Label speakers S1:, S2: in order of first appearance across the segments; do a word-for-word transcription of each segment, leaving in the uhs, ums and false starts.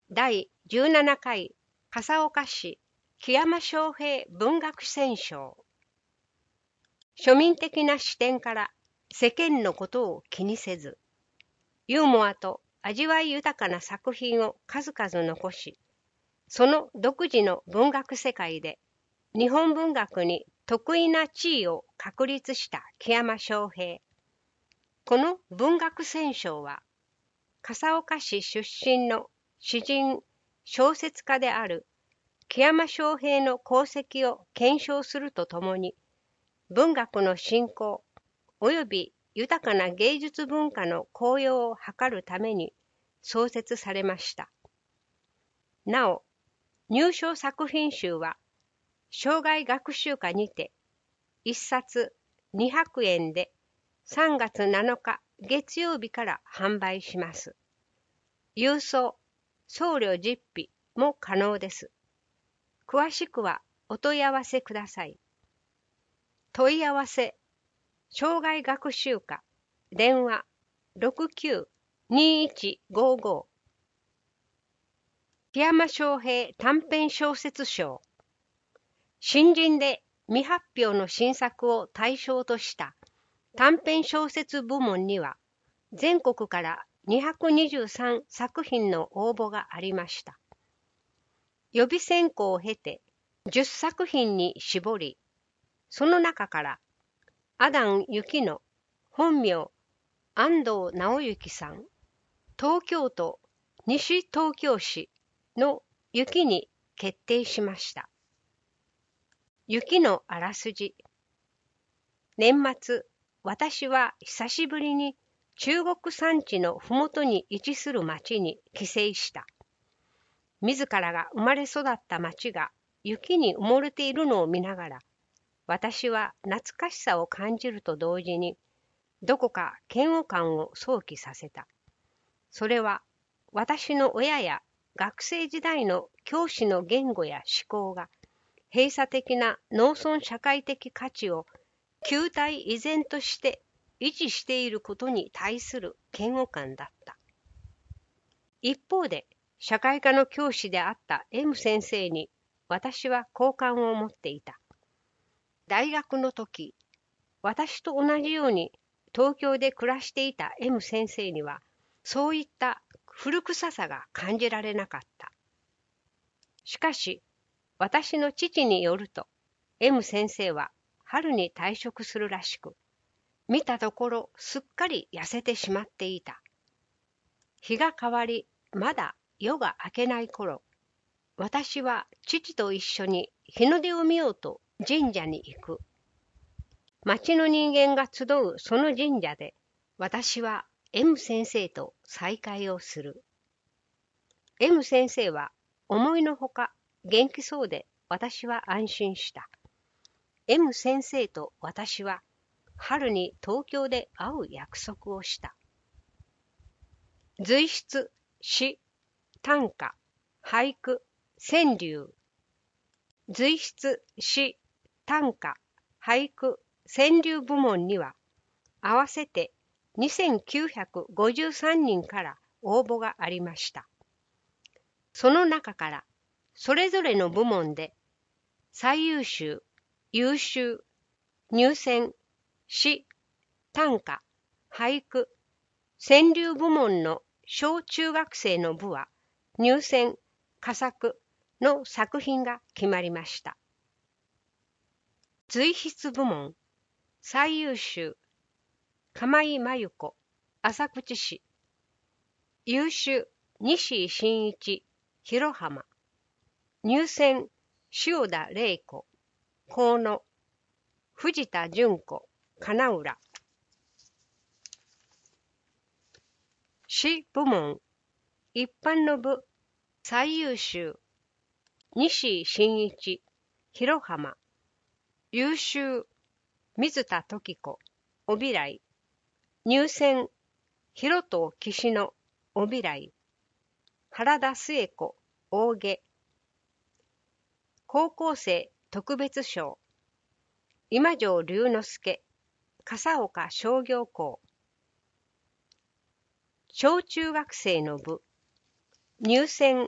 S1: だいじゅうななかい笠岡市木山昌平文学選奨。庶民的な視点から世間のことを気にせず、ユーモアと味わい豊かな作品を数々残し、その独自の文学世界で日本文学に特異な地位を確立した木山昌平。この文学選奨は、笠岡市出身の詩人小説家である木山昌平の功績を検証するとともに、文学の振興及び豊かな芸術文化の高揚を図るために創設されました。なお、入賞作品集は、生涯学習課にて、一冊にひゃくえんでさんがつなのか月曜日から販売します。郵送、送料実費も可能です。詳しくはお問い合わせください。問い合わせ、生涯学習課、電話 ろくきゅうにいちごご。木山昌平短編小説賞。新人で未発表の新作を対象とした短編小説部門には、全国からにひゃくにじゅうさんさく品の応募がありました。予備選考を経てじゅっさく品に絞り、その中から阿段幸乃、本名安藤直之さん、東京都西東京市の雪に決定しました。雪のあらすじ。年末、私は久しぶりに中国山地のふもとに位置する町に帰省した。自らが生まれ育った町が雪に埋もれているのを見ながら、私は懐かしさを感じると同時に、どこか嫌悪感を想起させた。それは、私の親や学生時代の教師の言語や思考が、閉鎖的な農村社会的価値を旧態依然として維持していることに対する嫌悪感だった。一方で、社会科の教師であった M 先生に私は好感を持っていた。大学の時、私と同じように東京で暮らしていた M 先生には、そういった古臭さが感じられなかった。しかし、私の父によると、M 先生は春に退職するらしく、見たところすっかり痩せてしまっていた。日が変わり、まだ夜が明けない頃、私は父と一緒に日の出を見ようと神社に行く。町の人間が集うその神社で、私は M 先生と再会をする。M 先生は思いのほか元気そうで、私は安心した。M 先生と私は春に東京で会う約束をした。随筆、詩、短歌、俳句、川柳。随筆、詩、短歌、俳句、川柳部門には合わせてにせんきゅうひゃくごじゅうさんにんから応募がありました。その中からそれぞれの部門で最優秀、優秀、入選、詩、短歌、俳句、川柳部門の小中学生の部は入選、佳作の作品が決まりました。随筆部門、最優秀、釜井真由子、浅口市。優秀、西井真一、広浜。入選、塩田玲子、河野。藤田純子、金浦。詩部門、一般の部、最優秀、西井真一、広浜。優秀、水田時子、小平。入選、広藤岸野、小平。原田末子、大毛。高校生特別賞、今城龍之介、笠岡商業校。小中学生の部、入選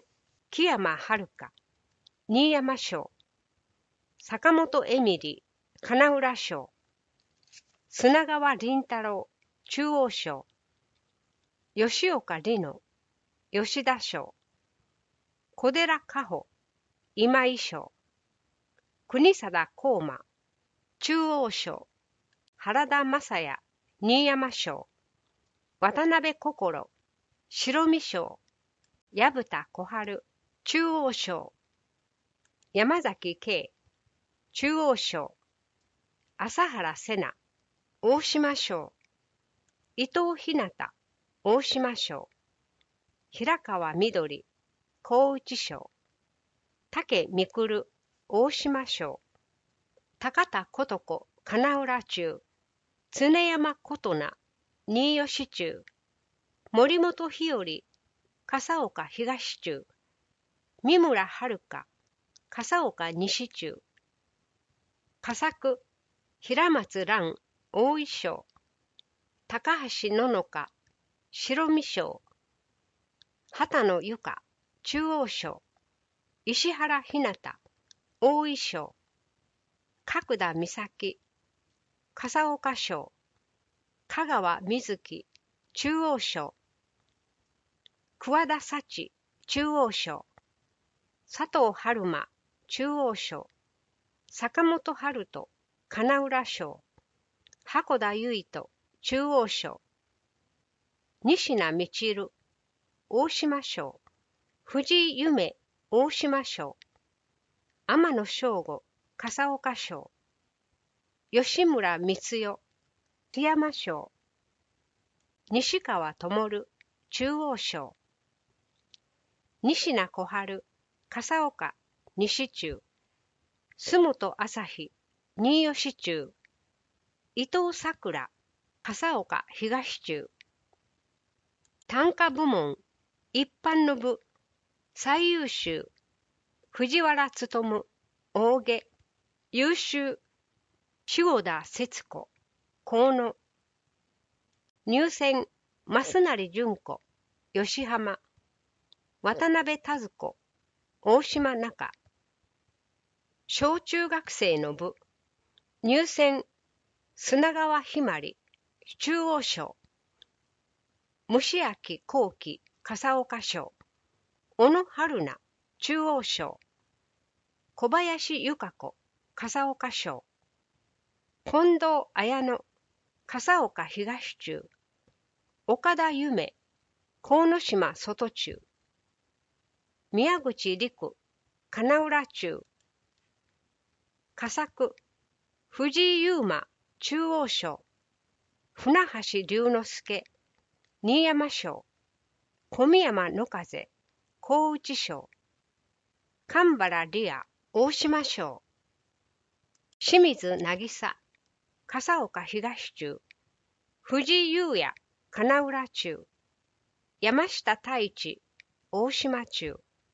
S1: 木山遥、新山賞。坂本エミリ、金浦賞。砂川林太郎、中央賞。吉岡里乃、吉田賞。小寺佳穂、今井賞。国定公馬、中央賞。原田雅也、新山賞。渡辺心、白見賞。薮田小春、中央賞。山崎圭、中央賞。朝原瀬名、大島賞。伊藤ひなた、大島賞。平川みどり、高内賞。武みくる、大島賞。高田ことこ、金浦中。常山琴菜、新吉中。森本日和、笠岡東中。三村遥、笠岡西中。佳作、平松蘭、大井賞。高橋ののか、白見賞。畑野由香、中央賞。石原ひなた、大井賞。角田美咲、笠岡賞。香川瑞希、中央賞。桑田幸、中央賞。佐藤春馬、中央賞。坂本春人、金浦賞。箱田唯斗、中央賞。西名みちる、大島賞。藤井夢、大島賞。天野翔吾、笠岡賞。吉村光代、津山賞。西川灯、中央賞。西名小春、笠岡、西中。洲本朝日、新吉中。伊藤さくら、笠岡東中。短歌部門、一般の部、最優秀。藤原勉、大毛。優秀。塩田節子、河野。入選、増成純子、吉浜。渡辺田子、大島中。小中学生の部。入選、砂川ひまり、中央賞。虫明幸喜、笠岡賞。小野春菜、中央賞。小林由佳子、笠岡賞。近藤綾乃、笠岡東中。岡田夢、鴻島外中。宮口陸、金浦中。佳作、藤井祐馬、中央賞。船橋龍之介、新山賞。小宮山野風、高内賞。神原里亜、大島賞。清水渚、笠岡東中。藤井祐也、金浦中。山下太一、大島中。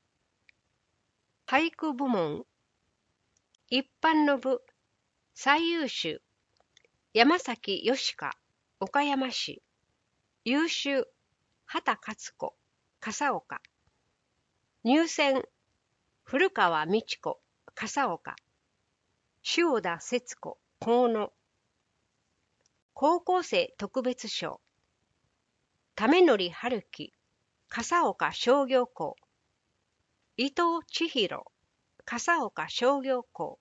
S1: 俳句部門、一般の部、最優秀。山崎義香、岡山市。優秀。畑勝子、笠岡。入選、古川美智子、笠岡。塩田節子、河野。高校生特別賞。為則春樹、笠岡商業校。伊藤千尋、笠岡商業校。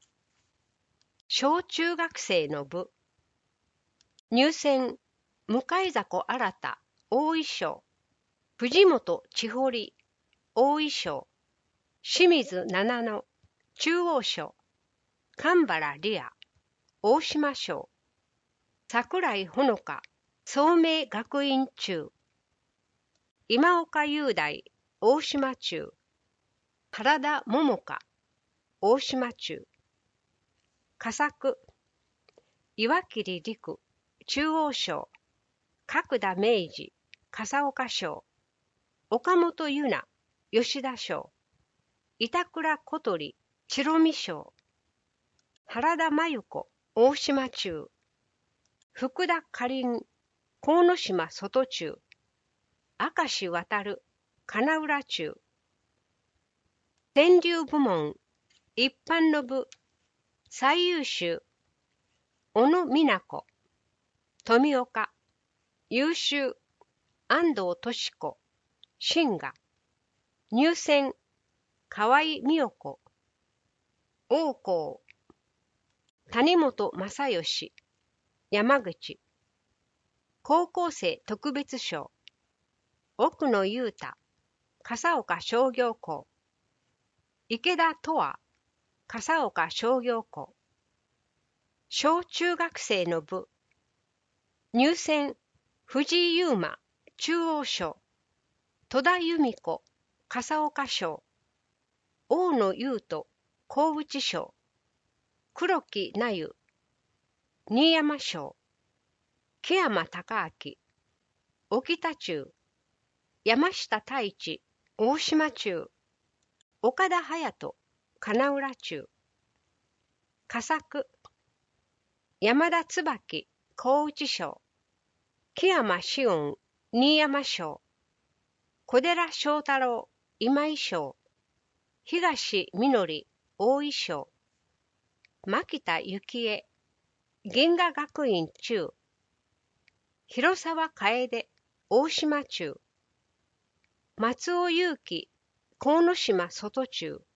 S1: 小中学生の部。入選、向迫新、大井賞。藤本千堀、大井賞。清水七乃、中央賞。神原里亜、大島賞。桜井ほのか、聡明学院中。今岡雄大、大島中。原田桃香、大島中。佳作、岩切陸、中央賞。角田明治、笠岡賞。岡本由奈、吉田賞。板倉小鳥、白見賞。原田真由子、大島中。福田かりん、鴻島外中。明石渡、金浦中。 川柳部門、一般の部、最優秀、小野美奈子、富岡、優秀、安藤敏子、新賀、入選、河合美代子、王光、谷本正義、山口、高校生特別賞、奥野裕太、笠岡商業校、池田斗亜、笠岡商業校、小中学生の部、入選、藤井祐馬、中央賞、戸田由美子、笠岡賞、大野優斗、高内賞、黒木那由、新山賞、木山隆明、沖田中、山下太一、大島中、岡田隼人、金浦中、佳作、山田椿、高内賞、木山紫音、新山賞、小寺翔太郎、今井賞、東みのり、大井賞、牧田幸恵、銀河学院中、広沢楓、大島中、松尾祐樹、鴻島外中、